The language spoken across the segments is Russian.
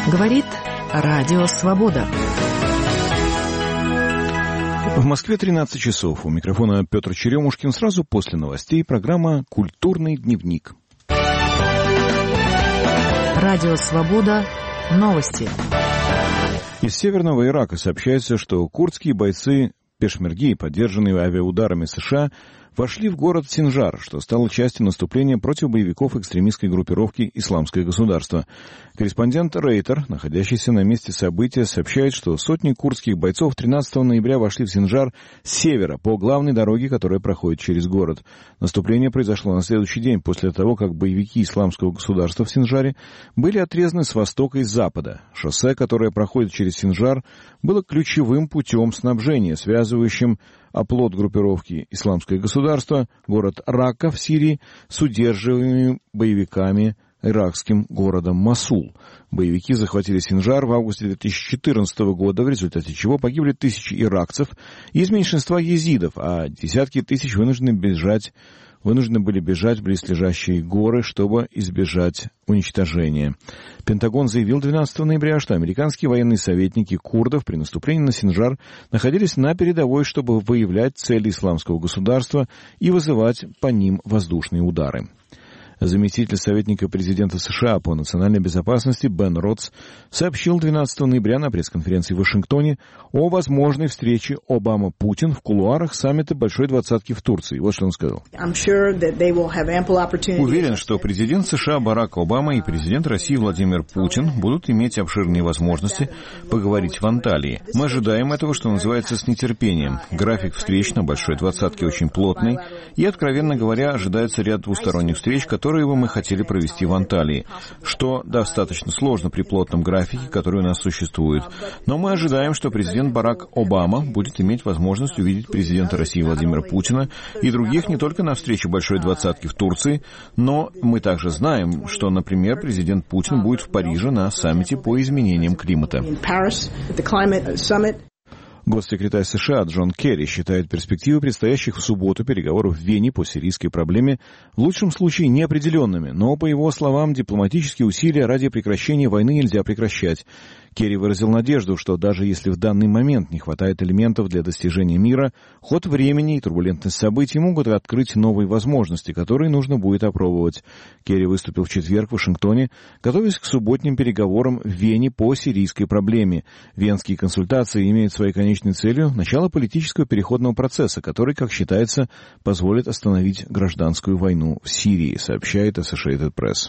Говорит Радио Свобода. В Москве 13 часов. У микрофона Петр Черемушкин. Сразу после новостей программа «Культурный дневник». Радио Свобода. Новости. Из северного Ирака сообщается, что курдские бойцы пешмерги, поддержанные авиаударами США, вошли в город Синжар, что стало частью наступления против боевиков экстремистской группировки «Исламское государство». Корреспондент Рейтер, находящийся на месте события, сообщает, что сотни курдских бойцов 13 ноября вошли в Синжар с севера по главной дороге, которая проходит через город. Наступление произошло на следующий день после того, как боевики «Исламского государства» в Синжаре были отрезаны с востока и с запада. Шоссе, которое проходит через Синжар, было ключевым путем снабжения, связывающим оплот группировки «Исламское государство», город Рака в Сирии, с удерживаемыми боевиками иракским городом Мосул. Боевики захватили Синжар в августе 2014 года, в результате чего погибли тысячи иракцев из меньшинства езидов, а десятки тысяч вынуждены были бежать в близлежащие горы, чтобы избежать уничтожения. Пентагон заявил 12 ноября, что американские военные советники курдов при наступлении на Синжар находились на передовой, чтобы выявлять цели исламского государства и вызывать по ним воздушные удары. Заместитель советника президента США по национальной безопасности Бен Ротс сообщил 12 ноября на пресс-конференции в Вашингтоне о возможной встрече Обама-Путин в кулуарах саммита Большой Двадцатки в Турции. Вот что он сказал. Уверен, что президент США Барак Обама и президент России Владимир Путин будут иметь обширные возможности поговорить в Анталии. Мы ожидаем этого, что называется, с нетерпением. График встреч на Большой Двадцатке очень плотный, и, откровенно говоря, ожидается ряд двусторонних встреч, которые мы хотели провести в Анталии, что достаточно сложно при плотном графике, который у нас существует. Но мы ожидаем, что президент Барак Обама будет иметь возможность увидеть президента России Владимира Путина и других не только на встрече Большой Двадцатки в Турции, но мы также знаем, что, например, президент Путин будет в Париже на саммите по изменениям климата. Госсекретарь США Джон Керри считает перспективы предстоящих в субботу переговоров в Вене по сирийской проблеме в лучшем случае неопределенными, но, по его словам, дипломатические усилия ради прекращения войны нельзя прекращать. Керри выразил надежду, что даже если в данный момент не хватает элементов для достижения мира, ход времени и турбулентность событий могут открыть новые возможности, которые нужно будет опробовать. Керри выступил в четверг в Вашингтоне, готовясь к субботним переговорам в Вене по сирийской проблеме. Венские консультации имеют своей конечной целью начало политического переходного процесса, который, как считается, позволит остановить гражданскую войну в Сирии, сообщает Associated Press.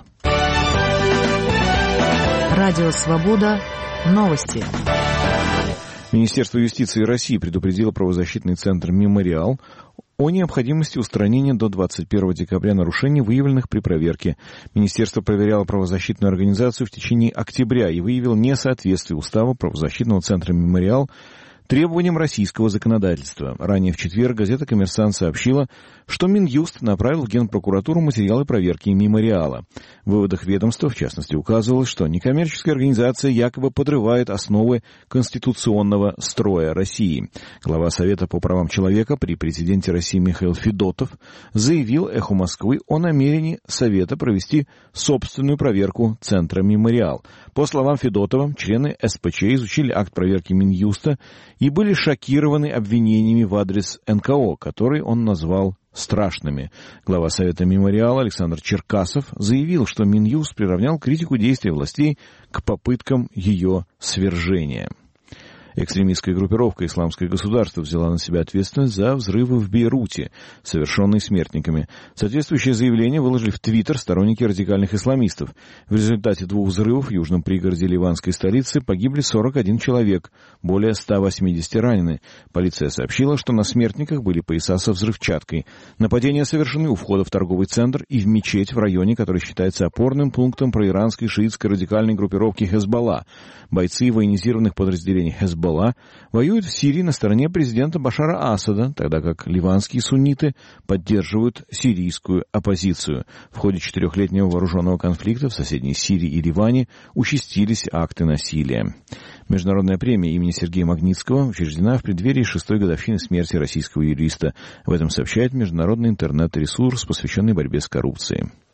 Радио «Свобода». Новости. Министерство юстиции России предупредило правозащитный центр «Мемориал» о необходимости устранения до 21 декабря нарушений, выявленных при проверке. Министерство проверяло правозащитную организацию в течение октября и выявило несоответствие устава правозащитного центра «Мемориал» требованиям российского законодательства. Ранее в четверг газета «Коммерсант» сообщила, что Минюст направил в Генпрокуратуру материалы проверки «Мемориала». В выводах ведомства, в частности, указывалось, что некоммерческая организация якобы подрывает основы конституционного строя России. Глава Совета по правам человека при президенте России Михаил Федотов заявил «Эху Москвы» о намерении Совета провести собственную проверку Центра «Мемориал». По словам Федотова, члены СПЧ изучили акт проверки Минюста и были шокированы обвинениями в адрес НКО, которые он назвал страшными. Глава Совета «Мемориала» Александр Черкасов заявил, что Минюст приравнял критику действий властей к попыткам ее свержения. Экстремистская группировка «Исламское государство» взяла на себя ответственность за взрывы в Бейруте, совершенные смертниками. Соответствующее заявление выложили в Твиттер сторонники радикальных исламистов. В результате 2 взрывов в южном пригороде ливанской столицы погибли 41 человек, более 180 ранены. Полиция сообщила, что на смертниках были пояса со взрывчаткой. Нападения совершены у входа в торговый центр и в мечеть в районе, который считается опорным пунктом проиранской шиитской радикальной группировки Хезболла. Бойцы военизированных подразделений Хезболла воюют в Сирии на стороне президента Башара Асада, тогда как ливанские сунниты поддерживают сирийскую оппозицию. В ходе 4-летнего вооруженного конфликта в соседней Сирии и Ливане участились акты насилия. Международная премия имени Сергея Магнитского учреждена в преддверии 6-й годовщины смерти российского юриста. Об этом сообщает международный интернет-ресурс, посвященный борьбе с коррупцией.